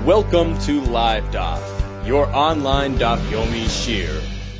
Welcome to Live Daf, your online Daf Yomi Shir.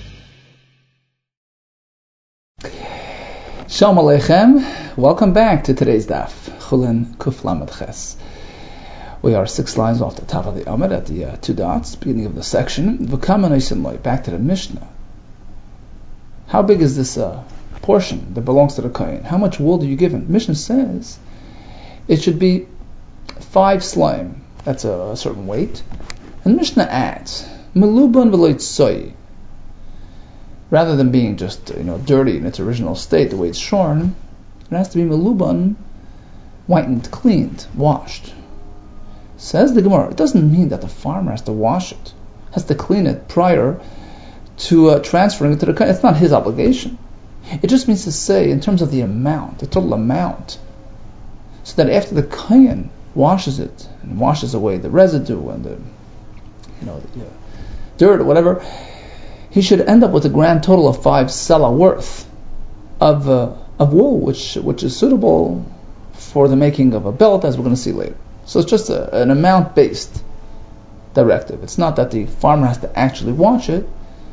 Shalom Aleichem. Welcome back to today's Daf, Chulin Kuf Lamed Ches. We are 6 lines off the top of the Amud at the 2 dots, beginning of the section. Back to the Mishnah. How big is this portion that belongs to the Kohen? How much wool do you give him? Mishnah says it should be 5 slime. That's a certain weight. And Mishnah adds, Meluban v'loitzoi. Rather than being just dirty in its original state, the way it's shorn, it has to be meluban, whitened, cleaned, washed. Says the Gemara, it doesn't mean that the farmer has to wash it, has to clean it prior to transferring it to the kohen. It's not his obligation. It just means to say, in terms of the amount, the total amount, so that after the kohen washes it and washes away the residue and the dirt or whatever, he should end up with a grand total of 5 selah worth of wool, which is suitable for the making of a belt, as we're going to see later. So it's just an amount-based directive. It's not that the farmer has to actually wash it,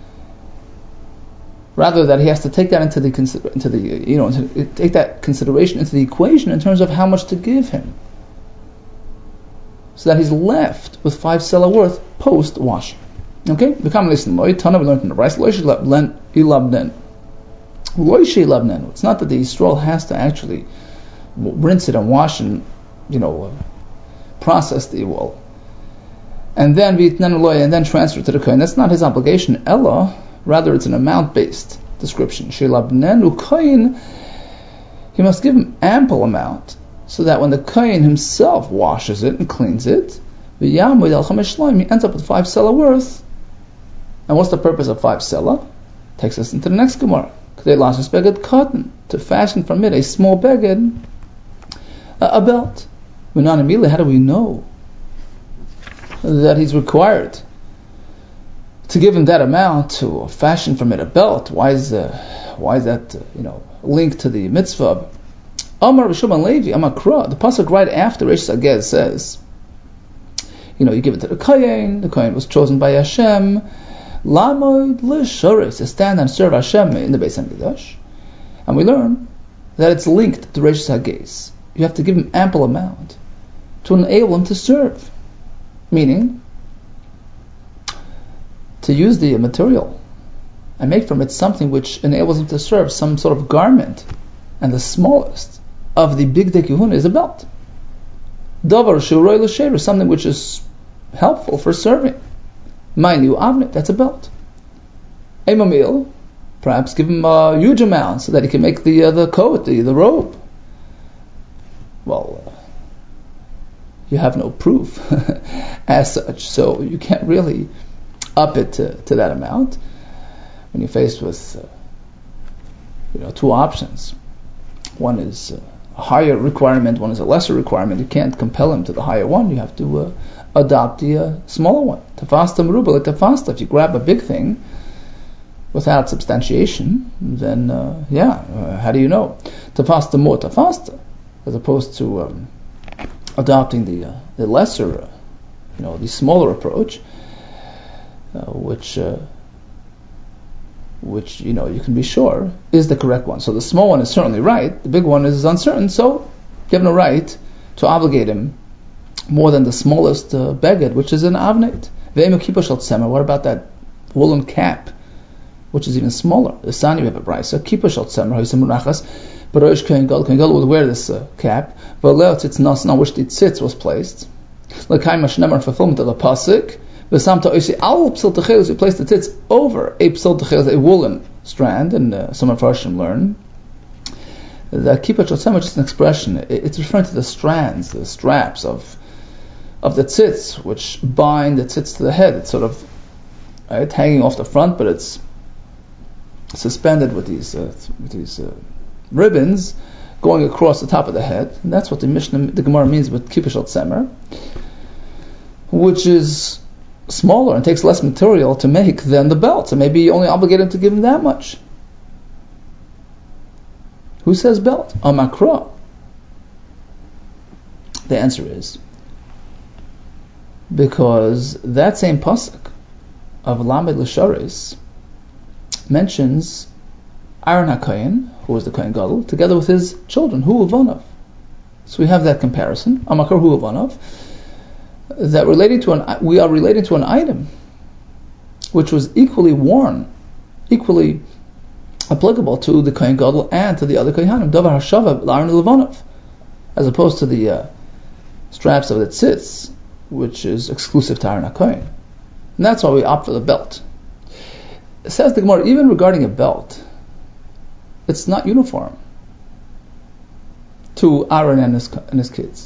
rather that he has to take that take that consideration into the equation in terms of how much to give him, so that he's left with 5 selah worth post-washing. Okay? We learned in the rice. It's not that the Yisrael has to actually rinse it and wash and process the wool, and then transfer it to the kohen. That's not his obligation. Ella, rather, it's an amount-based description. He must give him ample amount, so that when the kohen himself washes it and cleans it, he ends up with 5 selah worth. And what's the purpose of 5 selah? Takes us into the next Gemara. To fashion from it a small beged, a belt. How do we know that he's required to give him that amount to fashion from it a belt? Why is that linked to the mitzvah? Amar Rishon Levi, Amakra. The pasuk right after Reish Sagez says, you give it to the kohen. The kohen was chosen by Hashem. Lamod l'shoris, to stand and serve Hashem in the Beis Hamikdash. And we learn that it's linked to Reish Sagez. You have to give him ample amount to enable him to serve. Meaning, to use the material and make from it something which enables him to serve, some sort of garment. And the smallest of the big dekihuna is a belt. Davar shuroi l'sheru, something which is helpful for serving. Ma'inu avnit, that's a belt. Emamil, perhaps give him a huge amount so that he can make the coat, the robe. Well, you have no proof as such, so you can't really up it to that amount. When you're faced with 2 options, one is a higher requirement, one is a lesser requirement, you can't compel him to the higher one. You have to adopt the smaller one. Tafasta meruba, like tafasta. If you grab a big thing without substantiation, then how do you know? Tafasta more tafasta, as opposed to adopting the lesser, the smaller approach, which you can be sure is the correct one. So the small one is certainly right, the big one is uncertain, so you have no right to obligate him more than the smallest beged, which is an avnet. What about that woolen cap, which is even smaller? The Sani, we have a brayso. Kippah shel tzemer, but Rosh Kohen Gadol would wear this cap, on which the tzitz was placed. Fulfillment of the pasuk. We place the tzitz over a psil techel, a woolen strand, and some of Farshim learn that kippah shel tzemer is just an expression. It's referring to the strands, the straps of the tzitz, which bind the tzitz to the head. It's sort of hanging off the front, but it's suspended with these ribbons going across the top of the head. And that's what the Gemara means with kippah shel tzemer, which is smaller and takes less material to make than the belt. So maybe you only obligated to give him that much. Who says belt? Amakra. The answer is because that same pasuk of Lamed L'Sharis mentions Aaron HaKohen, who was the Kohen Gadol, together with his children, Hu Uvanav. So we have that comparison, Amakar Hu Uvanav, that we are relating to an item which was equally worn, equally applicable to the Kohen Gadol and to the other Kohanim, Davar HaShava L'Aaron Levanav, as opposed to the straps of the tzitz, which is exclusive to Aaron HaKohen. And that's why we opt for the belt. It says the Gemara, even regarding a belt, it's not uniform to Aaron and his kids.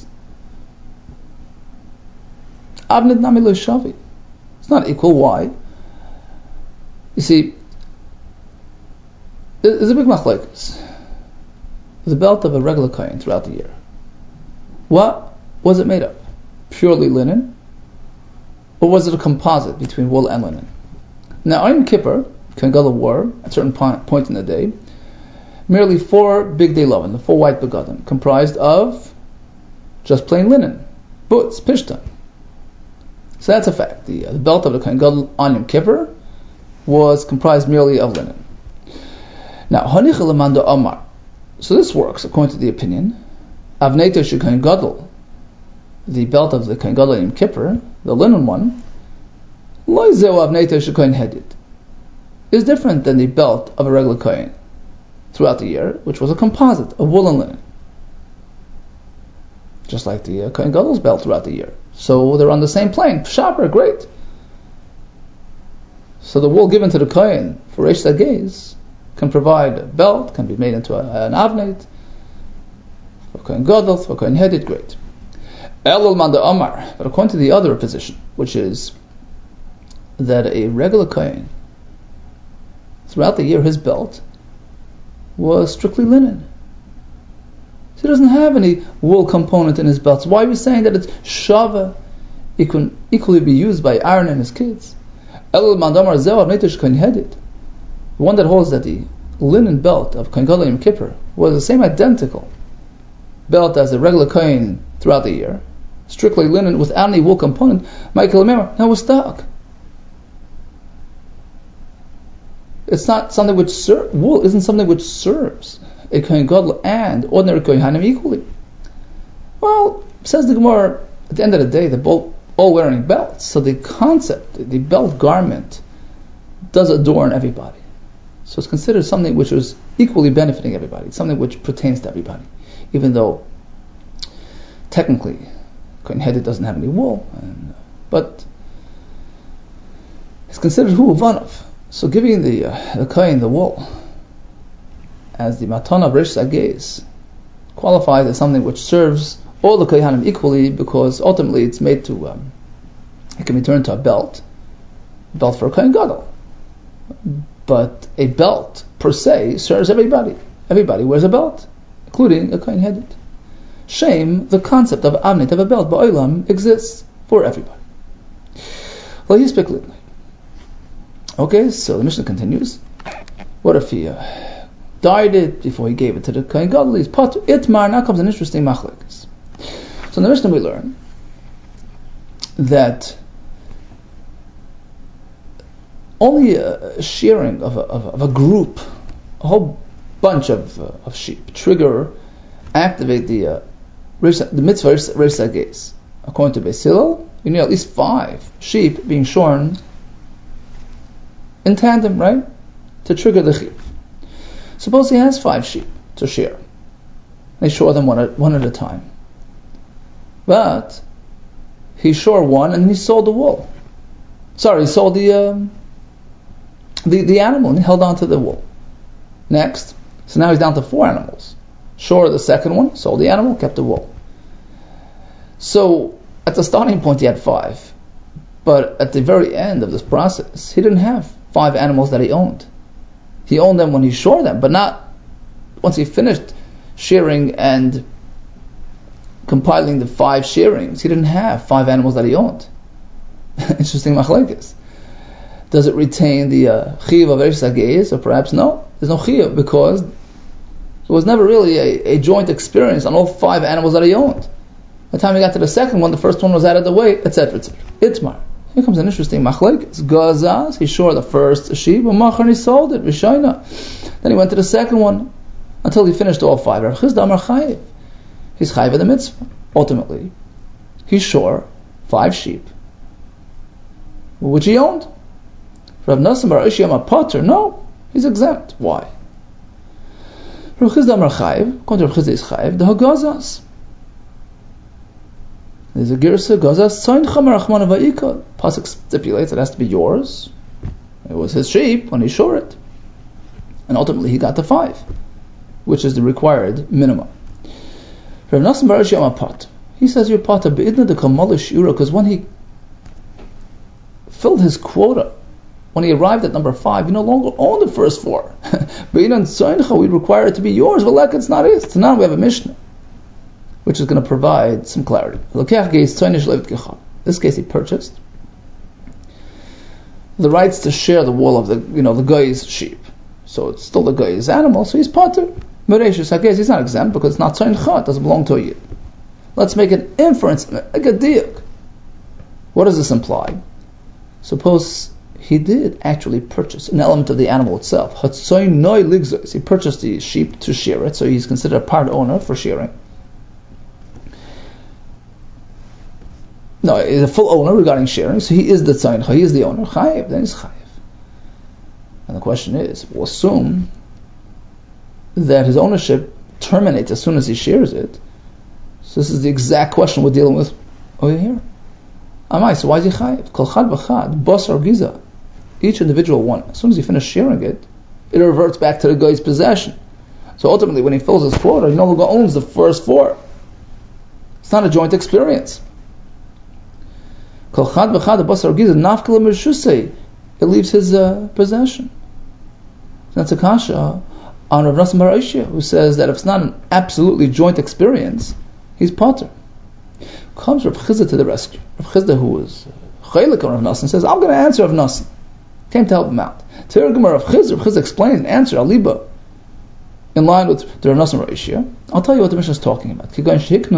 Avned Nami Lo Shavi. It's not equal. Why? You see, there's a big machlokes. The belt of a regular kohen throughout the year. What was it made of? Purely linen? Or was it a composite between wool and linen? Now, on Kippur, Kohen Gadol wore, at a certain point in the day, merely 4 big day lovin, the 4 white begadim, comprised of just plain linen, boots, pishtan. So that's a fact. The belt of the Kohen Gadol on Yom Kippur was comprised merely of linen. Now, Hanicha Lemanda Amar. So this works according to the opinion. Avnei Shel Kohen Gadol, the belt of the Kohen Gadol on Yom Kippur, the linen one, Lo Zeu Avnei Shel Kohen Hedid, is different than the belt of a regular Kohen throughout the year, which was a composite of wool and linen. Just like the Kohen Gadol's belt throughout the year. So they're on the same plane. Shaper, great. So the wool given to the Kohen for Reish Sagez can provide a belt, can be made into an avneit, for Kohen Gadol, for Kohen Hedid, great. Elul Manda Omar, but according to the other position, which is that a regular Kohen, throughout the year, his belt was strictly linen. So he doesn't have any wool component in his belt. So why are we saying that it's shava? It can equally be used by Aaron and his kids. The one that holds that the linen belt of Kohen Gadol Yom Kippur was the same identical belt as the regular Kohen throughout the year, strictly linen without any wool component. Michael Memer, now we're stuck. It's not something which wool isn't something which serves a Kohen Gadol and ordinary Kohanim equally. Well, says the Gemara, at the end of the day, they're both all wearing belts. So the concept, the belt garment, does adorn everybody. So it's considered something which is equally benefiting everybody. It's something which pertains to everybody. Even though, technically, Kohen Hedid doesn't have any wool. But it's considered Hu Uvanav. So giving the Kohen the wool as the matana of Reish Sagez qualifies as something which serves all the Kohanim equally, because ultimately it's made to it can be turned to a belt for a Kohen Gadol. But a belt per se serves everybody. Everybody wears a belt, including a Kohen Hedid. Shame, the concept of avneit of a belt ba'olam exists for everybody. Well, he's speculating. Okay, so the Mishnah continues. What if he dyed it before he gave it to the Kohen Gadol? He's potter. Itmar, now comes an interesting machlokes. So in the Mishnah we learn that only a shearing of a group, a whole bunch of sheep, activate the mitzvah Reish Sagez. According to Beis Hillel, you need at least 5 sheep being shorn in tandem, right? To trigger the chiyuv. Suppose he has 5 sheep to shear. They shore them one at a time. But he shore one and he sold the wool. Sorry, he sold the animal and he held on to the wool. Next, so now he's down to 4 animals. Shore the second one, sold the animal, kept the wool. So at the starting point he had 5. But at the very end of this process, he didn't have 5 animals that he owned. He owned them when he shore them, but not once he finished shearing and compiling the 5 shearings. He didn't have 5 animals that he owned. Interesting machlokes. Does it retain the chiyuv of Reish Sagez, or perhaps no? There's no chiyuv because it was never really a joint experience on all 5 animals that he owned. By the time he got to the second one, the first one was out of the way, etc., etc. Itmar. Here comes an interesting machlekes. Gazaz, he shore the first sheep, and Machar, he sold it, Rishayna. Then he went to the second one, until he finished all 5. Rav Chizda Amar Chayiv. He's Chayiv of the mitzvah. Ultimately, he shore 5 sheep, which he owned. Rav Nassim Bar Ishi Amar Potter, no, he's exempt. Why? Rav Chizda Amar Chayiv, according to Rav Chizda is Chayiv, the Hagazaz. There's a Girsa, Gazaz, Tzoin Chamar Achman Vayikal. Pasuk stipulates it has to be yours. It was his sheep when he shore it. And ultimately he got the 5, which is the required minimum. Rav Nassim Bar Ishi Amar Potter. He says you're Potter, Be'idna de Kamal Shura, because when he filled his quota, when he arrived at number 5, you no longer own the first 4. We require it to be yours. Well, like it's not his. So now we have a Mishnah, which is going to provide some clarity. In this case, he purchased the rights to share the wool of the guy's sheep. So it's still the guy's animal, so he's Potter. He's not exempt because it's not Tzoncha, it doesn't belong to a Yid. Let's make an inference, like a diuk. What does this imply? Suppose he did actually purchase an element of the animal itself. He purchased the sheep to shear it, so he's considered a part owner for shearing. No, he's a full owner regarding shearing, so he is the tzayincha, he is the owner. Chayiv, then he's chayiv. And the question is, we'll assume that his ownership terminates as soon as he shears it. So this is the exact question we're dealing with over here. So why is he chayiv? Kol chad b'chad, basar giza. Each individual one, as soon as he finishes shearing it, it reverts back to the guy's possession. So ultimately, when he fills his quota, he no longer owns the first 4. It's not a joint experience. Kol chad b'chad, basar giza, nafkala mirshusei. It leaves his possession. That's a kasha on Rav Nassim Bar Ishi, who says that if it's not an absolutely joint experience, he's Potter. Comes Rav Chizda to the rescue. Rav Chizda, who was chaylik on Rav Nassim, says, I'm going to answer Rav Nassim. Came to help him out. Rav Chizda explained and answered Aliba in line with the Rav Nassim Bar Ishi. I'll tell you what the Mishnah is talking about. He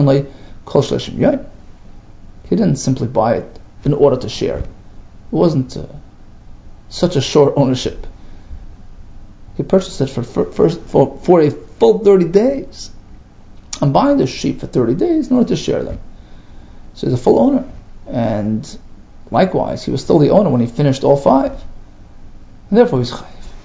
didn't simply buy it in order to share. It wasn't such a short ownership. He purchased it for a full 30 days. I'm buying the sheep for 30 days in order to share them. So he's a full owner. And likewise, he was still the owner when he finished all 5. And therefore he's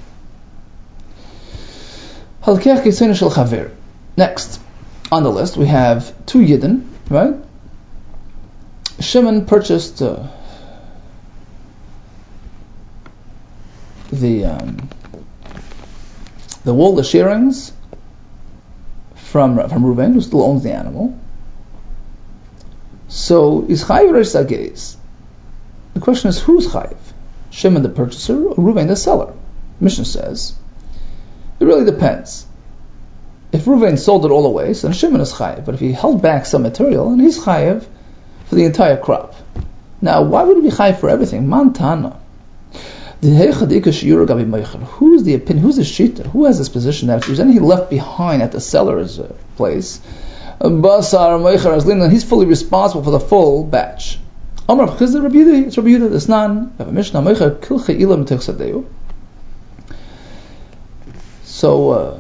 chayiv. Next on the list we have 2 Yidden, right? Shimon purchased the wool, the shearings from Reuven, who still owns the animal. So is chayiv or sagez? The question is, who's chayiv? Shimon the purchaser or Reuven the seller? Mishnah says it really depends. If Reuven sold it all away, so then Shimon is chayiv. But if he held back some material, then he's chayiv for the entire crop. Now, why would he be chayiv for everything? Mantana. Who's the opinion? Who's the shita? Who has this position that if there's anything left behind at the seller's place, he's fully responsible for the full batch? It's Rabbi Yehuda. It's not. We have a Mishnah. So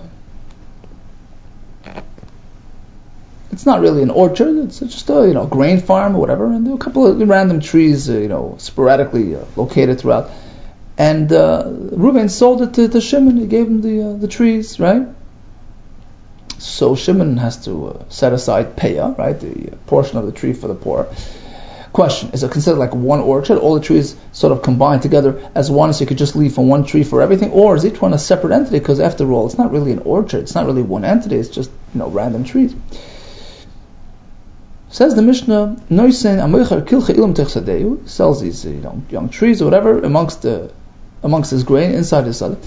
it's not really an orchard. It's just a grain farm or whatever, and there are a couple of random trees, sporadically located throughout. And Reuven sold it to Shimon. He gave him the trees, right? So Shimon has to set aside payah, right, the portion of the tree for the poor. Question: is it considered like one orchard? All the trees sort of combined together as one, so you could just leave from one tree for everything, or is each one a separate entity? Because after all, it's not really an orchard. It's not really one entity. It's just random trees. Says the Mishnah, sells these young trees or whatever amongst his grain inside his cellar.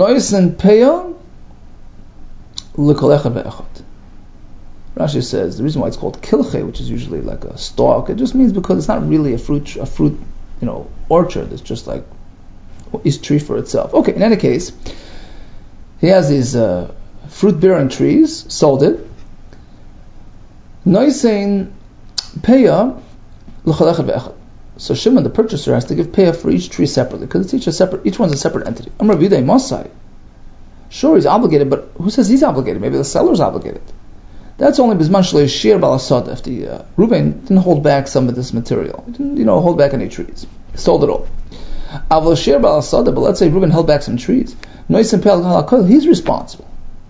Rashi says the reason why it's called kilche, which is usually like a stalk, it just means because it's not really a fruit orchard. It's just like each tree for itself. Okay, in any case, he has these fruit-bearing trees, sold it. Noisein Peya l'chol echad ve'echad. So Shimon, the purchaser, has to give peya for each tree separately, because each one's a separate entity. Amar Rabbi Yehuda Masai. Sure, he's obligated, but who says he's obligated? Maybe the seller's obligated. That's only bisman shelo shir balasada. If the Reuben didn't hold back some of this material, he didn't, hold back any trees, he sold it all. Avol shir balasada, but let's say Reuben held back some trees. Noisim pe'al halakol, he's responsible.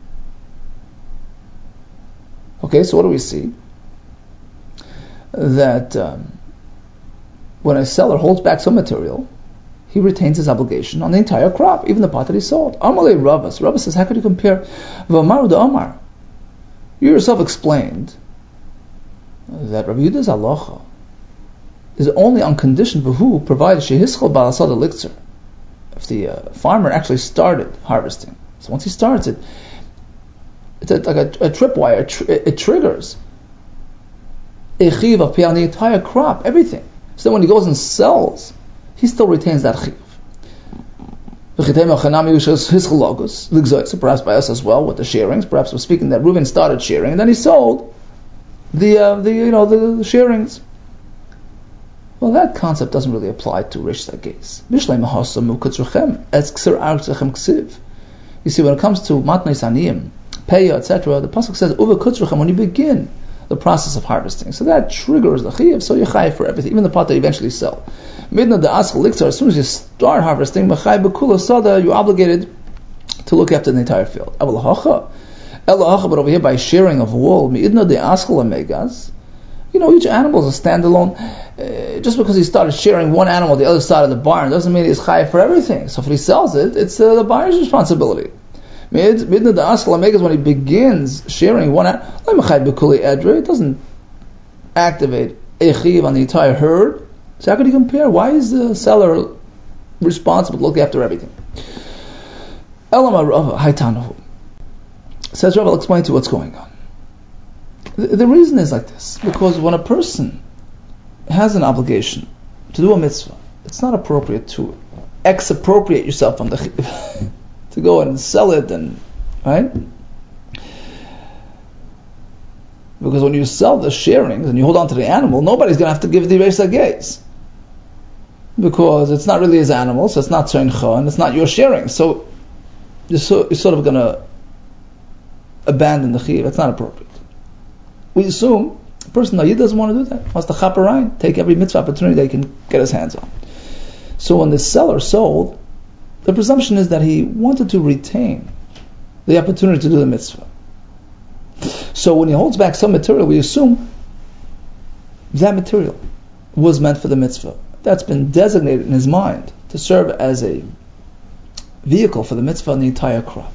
Okay, so what do we see? That when a seller holds back some material, he retains his obligation on the entire crop, even the part that he sold. Amalei Ravas. Ravas says, how could you compare V'amaru de Amar? You yourself explained that Rabbi Yehuda's halacha is only on condition for who provides shehischol balasad elixir. If the farmer actually started harvesting, so once he starts it, it's like a tripwire. It triggers echiv of on the entire crop, everything. So then when he goes and sells, he still retains that chiv. So perhaps by us as well with the shearings. Perhaps we're speaking that Reuben started shearing and then he sold the shearings. Well, that concept doesn't really apply to Rish Sagez. You see, when it comes to matnei saniyim, peya, etc., the pasuk says uve kutzruchem, when you begin the process of harvesting. So that triggers the chiv, so you're chayiv for everything, even the part that you eventually sell. Midna the aschal likzar, as soon as you start harvesting, b'chay b'kula sada, you're obligated to look after the entire field. But over here by shearing of wool, midna the aschal amegas, each animal is a standalone. Just because he started shearing one animal the other side of the barn doesn't mean he's chayiv for everything. So if he sells it, it's the buyer's responsibility. Midna the aschal amegas, when he begins shearing one animal, it doesn't activate a chiv on the entire herd. So how could you compare? Why is the seller responsible to look after everything? Says Rav, I'll explain to you what's going on. The reason is like this, because when a person has an obligation to do a mitzvah, it's not appropriate to expropriate yourself from the chiv, to go and sell it, and right? Because when you sell the shearings and you hold on to the animal, nobody's going to have to give the Reish Sagez, because it's not really his animal, so it's not tzeincha, and it's not your shearing. So you're sort of going to abandon the chiv. It's not appropriate. We assume a person doesn't want to do that. Wants to chaperayim, take every mitzvah opportunity that he can get his hands on. So when the seller sold, the presumption is that he wanted to retain the opportunity to do the mitzvah. So when he holds back some material, we assume that material was meant for the mitzvah. That's been designated in his mind to serve as a vehicle for the mitzvah in the entire crop.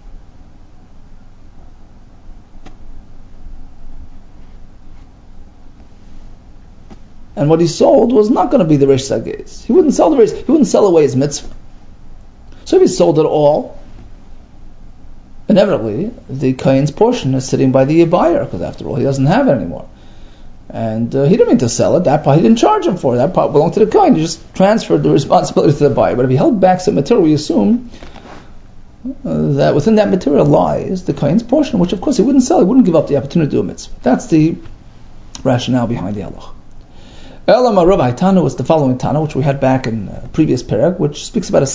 And what he sold was not going to be the Reish Sagez. He wouldn't sell away his mitzvah. So if he sold it all, inevitably the Kain's portion is sitting by the buyer, because after all he doesn't have it anymore. And he didn't mean to sell it. That part he didn't charge him for. That part belonged to the Kain. He just transferred the responsibility to the buyer. But if he held back some material, we assume that within that material lies the Kain's portion, which of course he wouldn't sell. He wouldn't give up the opportunity to do a mitzvah. That's the rationale behind the halach. Elama Rav Haitanu was the following Tana, which we had back in previous parak, which speaks about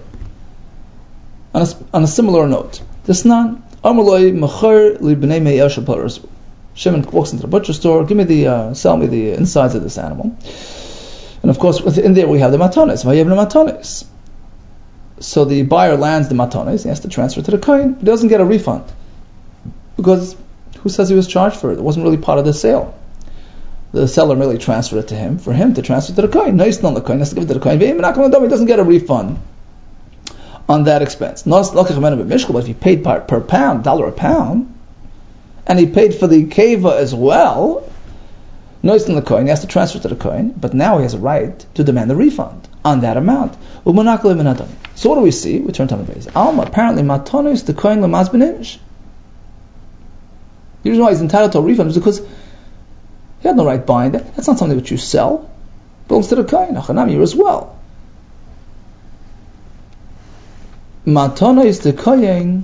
on a similar note. This Amaloi Mechar li b'nei Me'er Shapar. Shimon walks into the butcher store. Sell me the insides of this animal. And of course, in there we have the matanis. Matanis. So the buyer lands the matanis. He has to transfer to the kohen. He doesn't get a refund, because who says he was charged for it? It wasn't really part of the sale. The seller merely transferred it to him for him to transfer to the kohen. No, he's not the kohen. He has to give it to the kohen. He doesn't get a refund on that expense. But if he paid per pound, $1 a pound, and he paid for the keva as well, no, he's not the kohen. He has to transfer to the kohen, but now he has a right to demand the refund on that amount. So what do we see? We turn to the base. Alma, apparently, matanos the kohen lemaz b'nimish. The reason why he's entitled to a refund is because he had no right buying that. That's not something that you sell. It belongs to the kohen. Achanam, you as well. Matana is the kohen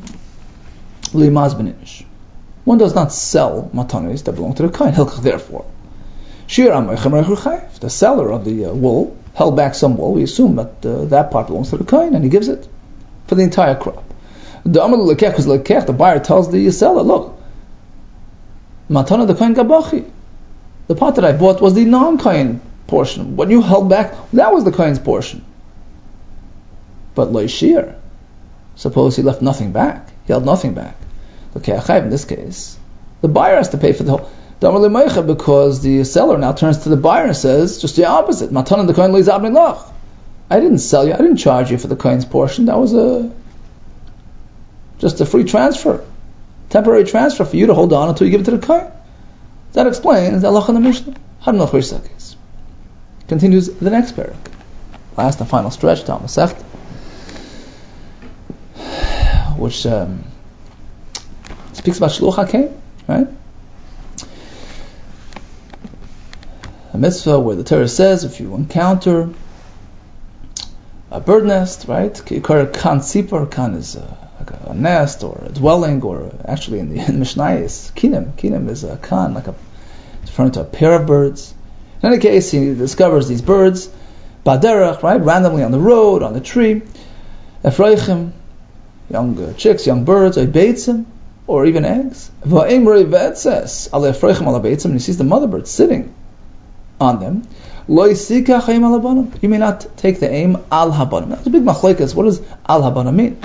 limaz b'nimish. One does not sell matanos that belong to the kohen. Therefore, The seller of the wool held back some wool. We assume that that part belongs to the kohen, and he gives it for the entire crop. The buyer tells the seller, look, matana the kohen gabachi. The part that I bought was the non-kohen portion. What you held back, that was the kohen's portion. But lo shir, suppose he left nothing back. He held nothing back. In this case, the buyer has to pay for the whole. Because the seller now turns to the buyer and says, just the opposite. Matana the kohen leizabni lach. I didn't sell you. I didn't charge you for the kohen's portion. That was just a free transfer, temporary transfer for you to hold on until you give it to the kohen. That explains the halacha in the Mishnah. Continues the next parak, last and final stretch down the Masechta, which speaks about shluch hakein, right? A mitzvah where the Torah says if you encounter a bird nest, right? Kan sipar, kan is like a nest or a dwelling, or actually in the Mishnah is kinim. Kinim is a kan, like it's referring to a pair of birds. In any case, he discovers these birds, baderach, right, randomly on the road, on the tree, efreichim, young chicks, young birds, beitzim, or even eggs. And he sees the mother bird sitting on them. You may not take the aim al habanim. That's a big machlekes. What does al habanim mean?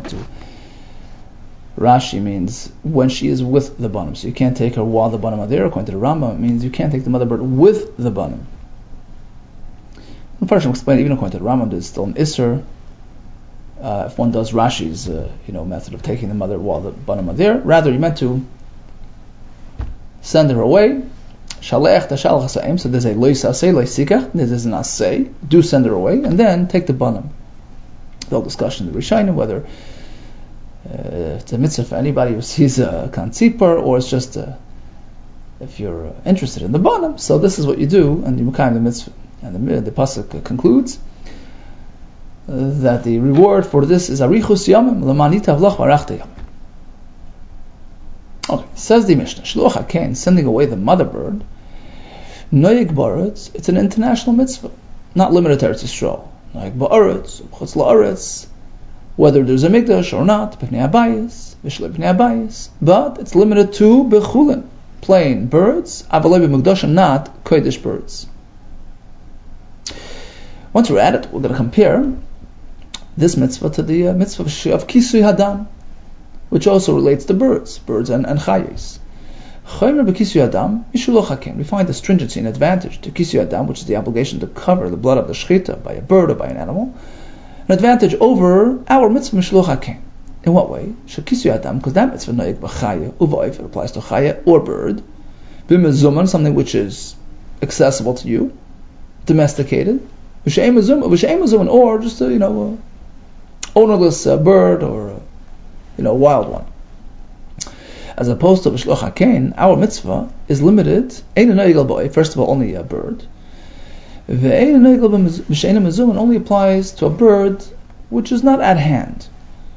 Rashi means when she is with the banim. So you can't take her while the banim are there. According to the Rambam, it means you can't take the mother bird with the banim. First, I'll explain. Even according to the Rambam, there's still an isser if one does Rashi's method of taking the mother while the banim are there. Rather, you meant to send her away. Shalech tashalach hasaim. So there's a lois asay loisikach. There's an asay. Do send her away, and then take the banim. The whole discussion in the Rishonim whether it's a mitzvah for anybody who sees a kantzipar, or it's just if you're interested in the banim. So this is what you do, and you mekayim the mitzvah. And the pasuk concludes that the reward for this is arichus yamim l'manita avlach v'arachta yamim. Okay, says the Mishnah, shluch hakein, sending away the mother bird, noyeg ba'aretz, it's an international mitzvah, not limited to Eretz Yisrael. Noyeg ba'aretz, chutz la'aretz, whether there's a mikdash or not, b'fnei abayis, v'shlei b'fnei abayis, but it's limited to bechulin, plain birds, avalei b'mikdashim, not kodesh birds. Once we're at it, we're going to compare this mitzvah to the mitzvah of kisui hadam, which also relates to birds and chayos. We find the stringency and advantage to kisui hadam, which is the obligation to cover the blood of the shechita by a bird or by an animal, an advantage over our mitzvah mishloch hakem. In what way? Kisui hadam, because that mitzvah noyek b'chaya uvoif, it applies to chaya or bird, b'mezuman, something which is accessible to you, domesticated, v'she'em mezuman, or just a ownerless bird or a wild one. As opposed to B'shloch HaKein, our mitzvah is limited, first of all, only a bird. It only applies to a bird which is not at hand.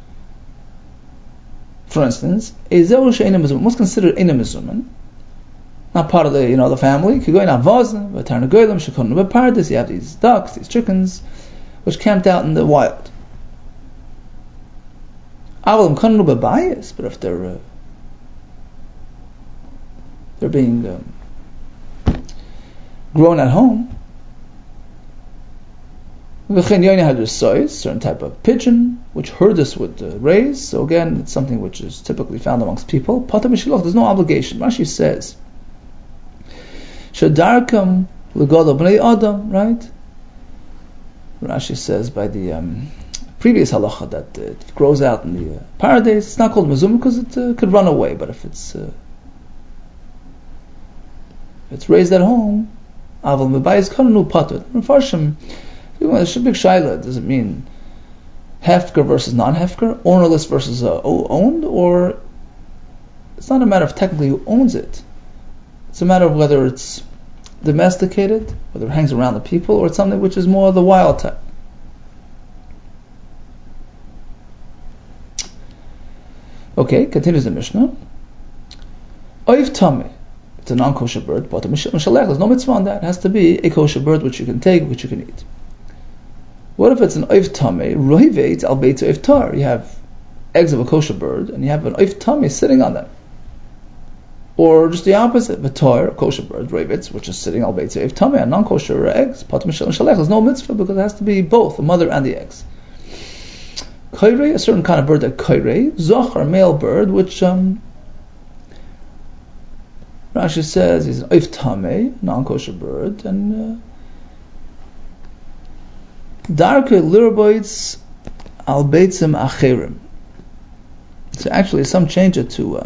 For instance, what's considered Eina Mezuman, not part of the family. You have these ducks, these chickens, which camped out in the wild. But if they're being grown at home, certain type of pigeon which herders would raise. So again, it's something which is typically found amongst people. There's no obligation. Rashi says, "Shadarkam legodo bnei adam." Right? Rashi says by the previous halacha that it grows out in the paradise. It's not called mezumah because it could run away. But if it's raised at home, aval mebayis kanunu patur. Mefarshim, it's a big shaila. Does it mean hefker versus non-hefker, ownerless versus owned, or it's not a matter of technically who owns it. It's a matter of whether it's domesticated, whether it hangs around the people, or it's something which is more the wild type. Okay, continues the Mishnah. Oiv Tameh. it's a non-kosher bird, but there's no mitzvah on that. It has to be a kosher bird which you can take, which you can eat. What if it's an oif tameh, rohivet al beit oif tar? You have eggs of a kosher bird, and you have an oif tameh sitting on them. Or just the opposite, v'tar, a kosher bird, rohivet, which is sitting al beit oif tameh, and non-kosher eggs, patam shalech. There's no mitzvah because it has to be both, the mother and the eggs. Kairei, a certain kind of bird, that kairei, zochar, male bird, which Rashi says is an oif tameh, non-kosher bird, and darke lirboitz al beitzim acherim. So actually, some change it to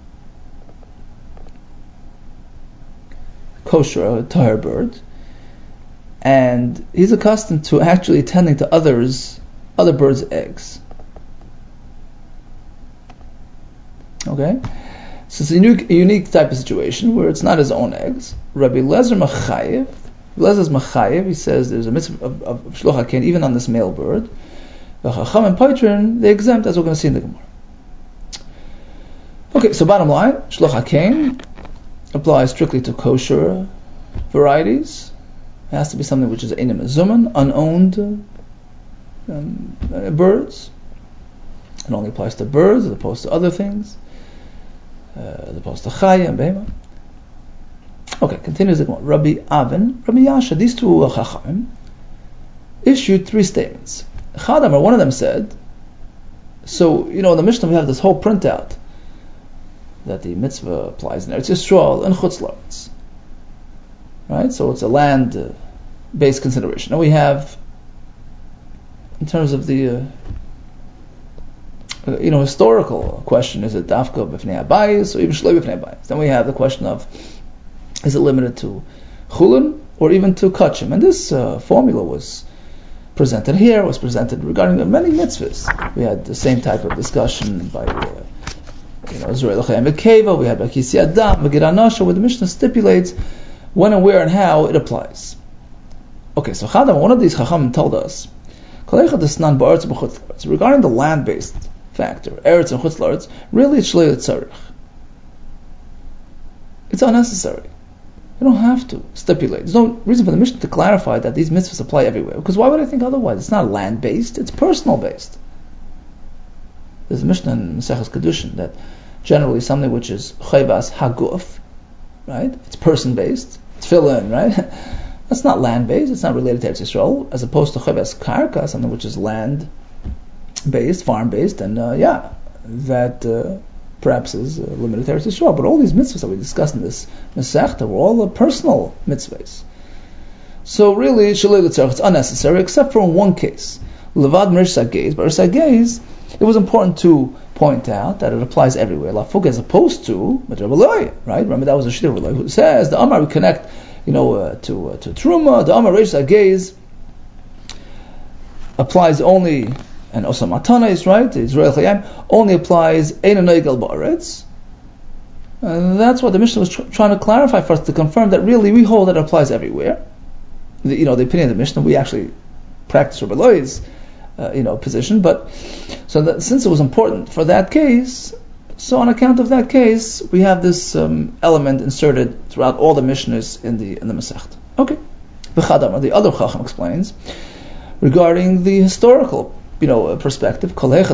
kosher, a tahir bird, and he's accustomed to actually tending to other birds' eggs. Okay, so it's a unique type of situation where it's not his own eggs. Rabbi Lezer Machayev, he says there's a mitzvah of shloch hakein even on this male bird. The Chacham and Paitrin, they exempt, as we're going to see in the Gemara. Okay, so bottom line, shloch hakein applies strictly to kosher varieties. It has to be something which is einem mezuman, unowned birds. It only applies to birds as opposed to other things, as opposed to chaya and behema. Okay, continues the Gemara. Rabbi Avin, Rabbi Yasha, these two chachamim issued three statements. Chadam, or one of them said, so, in the Mishnah we have this whole printout that the mitzvah applies in Eretz Yisrael and Chutz La'aretz. Right? So it's a land-based consideration. And we have, in terms of the historical question, is it dafka b'fnei habayis or even shloi b'fnei habayis? Then we have the question of, is it limited to chulin or even to kachim? And this formula was presented here, was presented regarding many mitzvahs. We had the same type of discussion by Zurei L'chaim V'Keva, we had by Kisi Adam, Megillah Nasha, where the Mishnah stipulates when and where and how it applies. Okay, so Chadam, one of these Chacham told us, regarding the land-based factor, Eretz and Chutz La'aretz, really it's Shlei Tzarich. It's unnecessary. You don't have to stipulate. There's no reason for the Mishnah to clarify that these mitzvahs apply everywhere. Because why would I think otherwise? It's not land-based, it's personal-based. There's a Mishnah in Maseches Kedushin that generally something which is chayvas haguf, right? It's person-based. It's fill-in, right? That's not land-based. It's not related to Eretz Yisrael, as opposed to chayvas karka, something which is land-based, farm-based, and that perhaps is limited to Eretz Yisrael. But all these mitzvahs that we discussed in this Masechta were all personal mitzvahs. So really, shalei l'tzarech, it's unnecessary, except for in one case. Levad merish sagez, but sagez, it was important to point out that it applies everywhere. Lafuk, as opposed to Madrabaloi, right? Remember that was a Shir Baloi who says the Amar we connect, to Truma. The Amar Reish Sagez applies only, and Osam Atanis, right? Israel Chayim only applies Ein Noigel Ba'aretz. And that's what the Mishnah was trying to clarify for us, to confirm that really we hold that it applies everywhere. The opinion of the Mishnah, we actually practice Rabbi Loi's position, but so that since it was important for that case, so on account of that case, we have this element inserted throughout all the Mishnahs in the Masechta. Okay, the other Chacham explains regarding the historical perspective. Whenever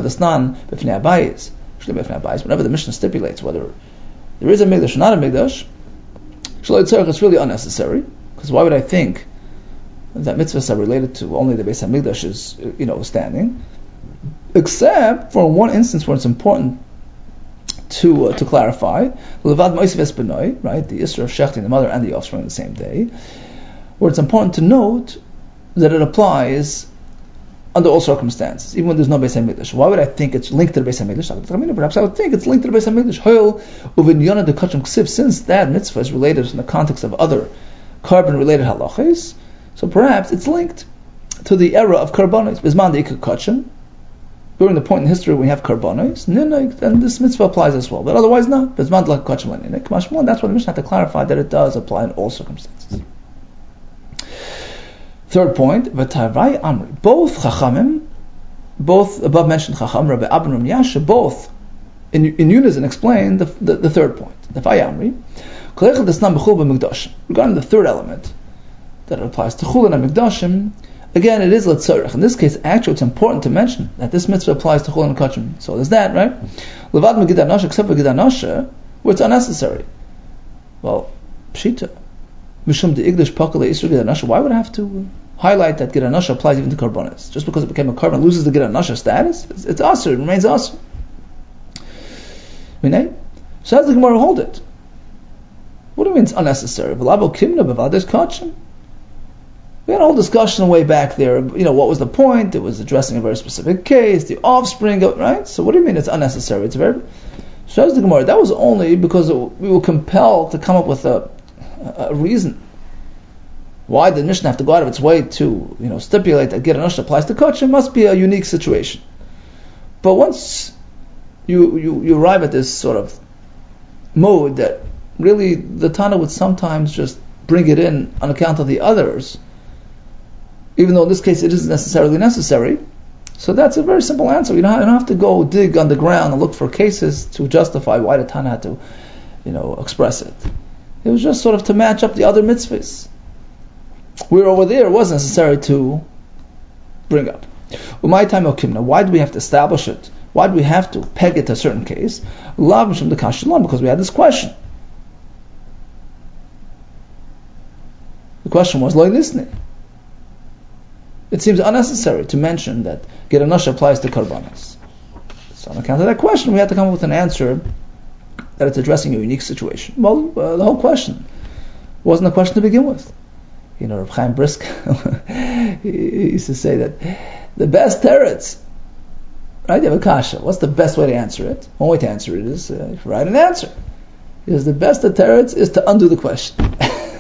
the Mishnah stipulates whether there is a Mikdash or not a Mikdash, it's really unnecessary, because why would I think that mitzvahs are related to only the Beis HaMikdash is standing, except for one instance where it's important to clarify, Levad Moisiv Es Benoi, right, the Isra of Shechting, the mother and the offspring on the same day, where it's important to note that it applies under all circumstances, even when there's no Beis HaMikdash. Why would I think it's linked to the Beis HaMikdash? Perhaps I would think it's linked to the Beis HaMikdash. Since that mitzvah is related in the context of other carbon-related halachas, so perhaps it's linked to the era of karbanos. Bisman the Ikakachim, during the point in history when we have karbanos, then this mitzvah applies as well. But otherwise not. Bisman the Ikakachim Ninik. Mashmon, that's why the Mishnah had to clarify that it does apply in all circumstances. Third point, V'tavai Amri. Both Chachamim, both above mentioned Chacham, Rabbi Abin Ram Yasha, both in unison explain the third point. The Vay Amri. Regarding the third element, that it applies to chulin and mikdashim, again, it is letzorech. In this case, actually, it's important to mention that this mitzvah applies to chulin and kachim. So there's that, right? Levad megid anasha, except megid anasha, where it's unnecessary. Well, pshita. Mishum de igdash pakale isur gid anasha. Why would I have to highlight that gid anasha applies even to karbonis? Just because it became a carbon loses the gid anasha status? It's asur, it remains asur. So how does the Gemara hold it? What do you mean it's unnecessary? We had a whole discussion way back there. What was the point? It was addressing a very specific case, the offspring of, right? So what do you mean it's unnecessary? It's very... Shows the Gemara, that was only because we were compelled to come up with a reason. Why did the Mishnah have to go out of its way to, stipulate that Gid Anasha applies to Kachim? It must be a unique situation. But once you arrive at this sort of mode that really the Tana would sometimes just bring it in on account of the others, even though in this case it isn't necessarily necessary. So that's a very simple answer. You don't have to go dig underground and look for cases to justify why the Tana had to, express it. It was just sort of to match up the other mitzvahs. Where over there it was necessary to bring up. Why do we have to establish it? Why do we have to peg it to a certain case? Because we had this question. The question was, Loi Lisni. It seems unnecessary to mention that Gid Anasha applies to Karbanos. So on account of that question, we had to come up with an answer that it's addressing a unique situation. Well, the whole question wasn't a question to begin with. Reb Chaim Brisk he used to say that the best teretz, right? You have a kasha. What's the best way to answer it? One way to answer it is write an answer. Because the best of teretz is to undo the question.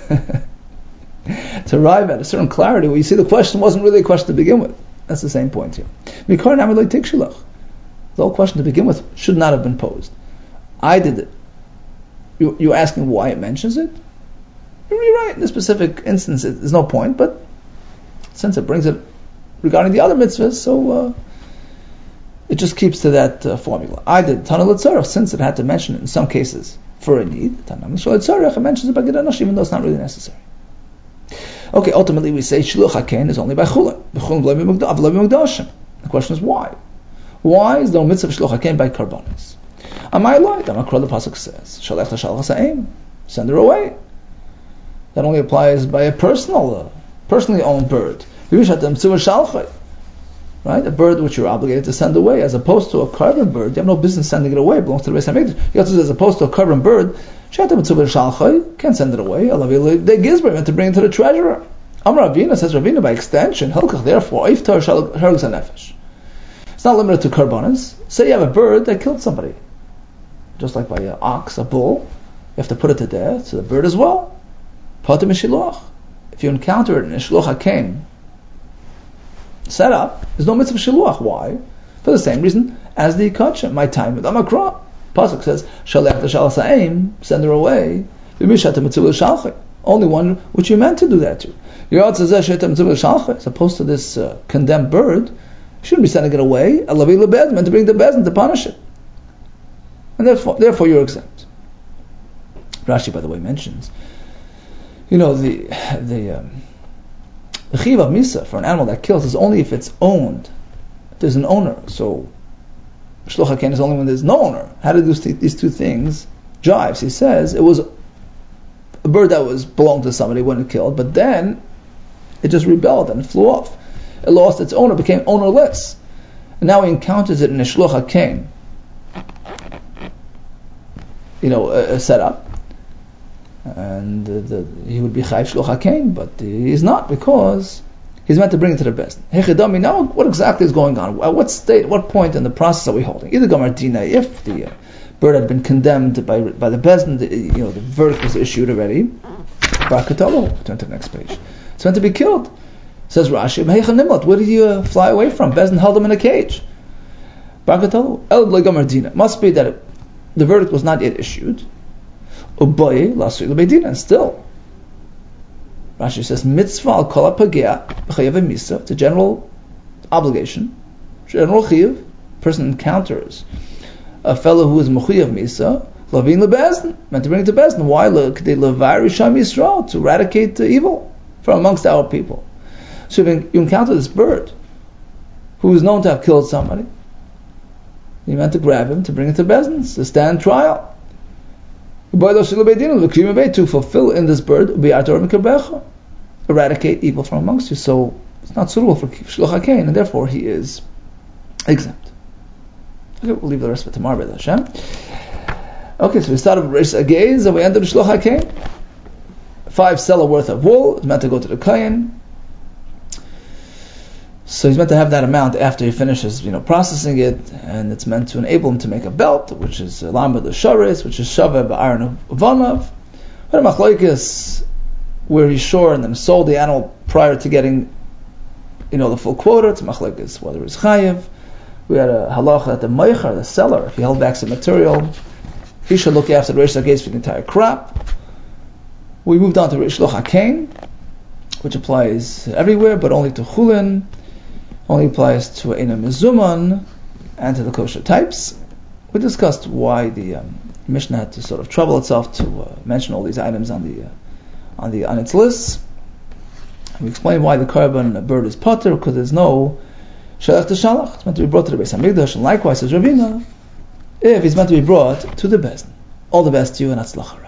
To arrive at a certain clarity where you see the question wasn't really a question to begin with. That's the same point here. The whole question to begin with should not have been posed. I did it. You're asking why it mentions it? You're right. In this specific instance, there's no point, but since it brings it regarding the other mitzvahs, so it just keeps to that formula. I did Tana L'Tzorech, since it had to mention it in some cases for a need. Tana L'Tzorech, it mentions it by Gid Anasha, even though it's not really necessary. Okay, ultimately we say Shluch HaKen is only by Chulin. The question is why? Why is the mitzvah of Shluch HaKen by Karbonis? Amai Loi, the Pasuk says, Shalech L'Shalach Ha'Sa'im, send her away. That only applies by a personally owned bird. Right? A bird which you're obligated to send away, as opposed to a carbon bird. You have no business sending it away. It belongs to the Beis HaMikdash. As opposed to a carbon bird, can't send it away. They meant to bring it to the treasurer. Amar Ravina says, Ravina by extension, therefore, it's not limited to karbanas. Say you have a bird that killed somebody, just like by an ox, a bull, you have to put it to death. So the bird as well. If you encounter it in a Shluch HaKen set up, there's no mitzvah shiluach. Why? For the same reason as the kachim. My time with Amakra. Pasuk says, Shalech L'Shalach Ha'Sa'im, send her away. Only one which you meant to do that to. As opposed to this condemned bird, you shouldn't be sending it away. Meant to bring the bezin to punish it. And therefore you're exempt. Rashi, by the way, mentions, the chiv of misa for an animal that kills is only if it's owned. There's an owner. So Shluch HaKen is only when there's no owner. How do these two things jive? He says it was a bird that belonged to somebody when it killed, but then it just rebelled and it flew off. It lost its owner, became ownerless. And now he encounters it in a Shluch HaKen, a setup. And he would be Chayv Shluch HaKen, but he's not, because he's meant to bring it to the best. Hechidami, now what exactly is going on? At what point in the process are we holding? Either Gamar Dina, if the bird had been condemned by the Bezdin, the verdict was issued already. Bakatolo, turn to the next page. It's meant to be killed. Says Rashi, where did you fly away from? Bezdin held him in a cage. Bakatolo, El Gamar Dina. Must be that the verdict was not yet issued. Uboye lasui lebedina. Still, Rashi says mitzvah al kol hapagea b'chayav misa. It's a general obligation, general chiyuv. Person encounters a fellow who is mechuyav misa, Lavin lebezdin, meant to bring it to bezdin. Why? They levari sham Yisrael, to eradicate the evil from amongst our people. So if you encounter this bird who is known to have killed somebody, you meant to grab him to bring it to bezdin to stand trial. To fulfill in this bird, eradicate evil from amongst you. So it's not suitable for Shluch HaKein, and therefore he is exempt. Okay, we'll leave the rest for tomorrow, B'ez Hashem. Okay, so we started with Reish Ageiz, and we ended with Shluch HaKein. 5 selah worth of wool is meant to go to the Kohen. So he's meant to have that amount after he finishes, processing it, and it's meant to enable him to make a belt, which is lamba the sharis, which is shaveh ba'aron of vanav. But a machlokes where he's sure and then sold the animal prior to getting, the full quota. It's machlokes whether it's chayiv. We had a halacha that the meicher, the seller, if he held back some material, he should look after the Reish Ageiz for the entire crop. We moved on to Shluch HaKein, which applies everywhere, but only to chulin. Only applies to Eina Mezuman and to the kosher types. We discussed why the Mishnah had to sort of trouble itself to mention all these items on its list. We explained why the korban bird is potter, because there's no shalach to shalach. It's meant to be brought to the Beis Hamikdash, and likewise, says Ravina, if he's meant to be brought to the bezdin. All the best to you, and Hatzlacha.